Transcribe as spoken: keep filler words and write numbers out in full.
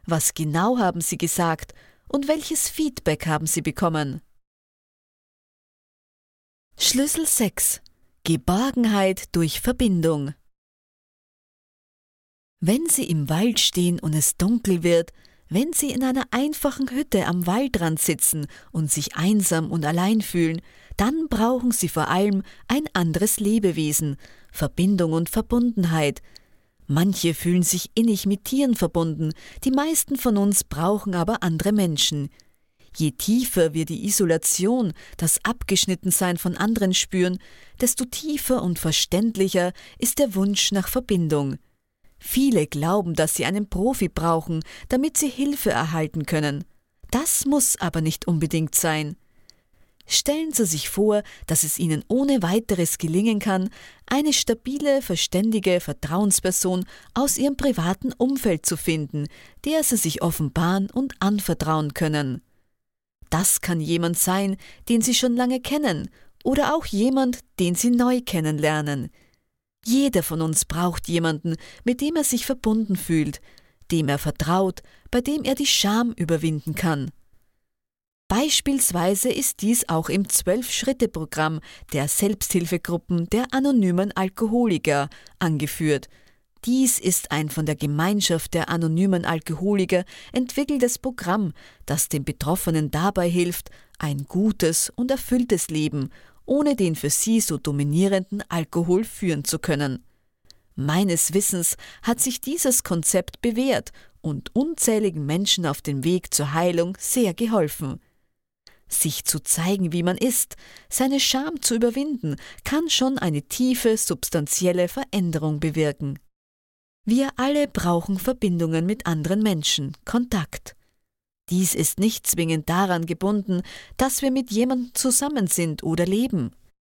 Was genau haben Sie gesagt und welches Feedback haben Sie bekommen? Schlüssel sechs. Geborgenheit durch Verbindung. Wenn Sie im Wald stehen und es dunkel wird, wenn Sie in einer einfachen Hütte am Waldrand sitzen und sich einsam und allein fühlen, dann brauchen Sie vor allem ein anderes Lebewesen, Verbindung und Verbundenheit. Manche fühlen sich innig mit Tieren verbunden, die meisten von uns brauchen aber andere Menschen. Je tiefer wir die Isolation, das Abgeschnittensein von anderen spüren, desto tiefer und verständlicher ist der Wunsch nach Verbindung. Viele glauben, dass sie einen Profi brauchen, damit sie Hilfe erhalten können. Das muss aber nicht unbedingt sein. Stellen Sie sich vor, dass es Ihnen ohne weiteres gelingen kann, eine stabile, verständige Vertrauensperson aus Ihrem privaten Umfeld zu finden, der Sie sich offenbaren und anvertrauen können. Das kann jemand sein, den Sie schon lange kennen, oder auch jemand, den Sie neu kennenlernen. Jeder von uns braucht jemanden, mit dem er sich verbunden fühlt, dem er vertraut, bei dem er die Scham überwinden kann. Beispielsweise ist dies auch im Zwölf-Schritte-Programm der Selbsthilfegruppen der anonymen Alkoholiker angeführt. Dies ist ein von der Gemeinschaft der anonymen Alkoholiker entwickeltes Programm, das den Betroffenen dabei hilft, ein gutes und erfülltes Leben ohne den für sie so dominierenden Alkohol führen zu können. Meines Wissens hat sich dieses Konzept bewährt und unzähligen Menschen auf dem Weg zur Heilung sehr geholfen. Sich zu zeigen, wie man ist, seine Scham zu überwinden, kann schon eine tiefe, substanzielle Veränderung bewirken. Wir alle brauchen Verbindungen mit anderen Menschen, Kontakt. Dies ist nicht zwingend daran gebunden, dass wir mit jemandem zusammen sind oder leben.